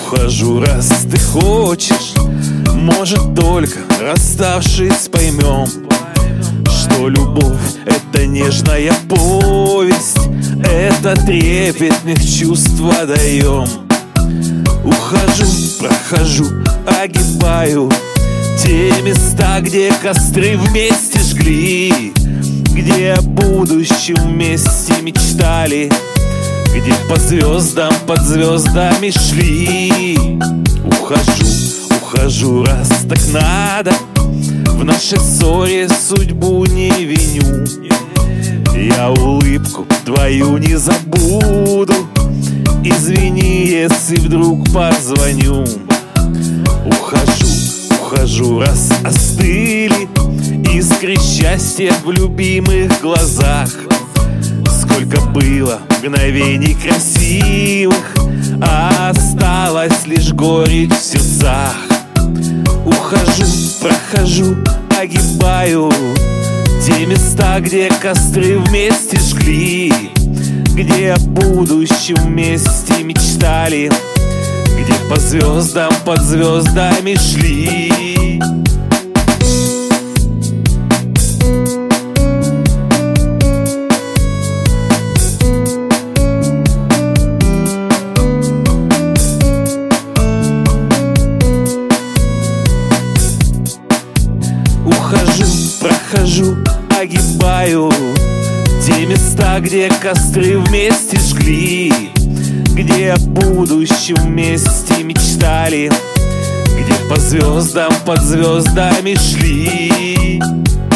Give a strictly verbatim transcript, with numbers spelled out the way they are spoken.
Ухожу, раз ты хочешь. Может, только расставшись поймем, что любовь — это нежная повесть, это трепетных чувства даем. Ухожу, прохожу, огибаю те места, где костры вместе жгли, где о будущем вместе мечтали, где по звездам, под звездами шли. Ухожу, ухожу, раз так надо, в нашей ссоре судьбу не виню. Я улыбку твою не забуду, извини, если вдруг позвоню. Ухожу, ухожу, раз остыли искры счастья в любимых глазах. Сколько было мгновений красивых, а осталась лишь горечь в сердцах. Ухожу, прохожу, огибаю те места, где костры вместе жгли, где о будущем вместе мечтали, где по звездам, под звездами шли. Ухожу, прохожу, огибаю те места, где костры вместе жгли, где о будущем вместе мечтали, где по звездам, под звездами шли.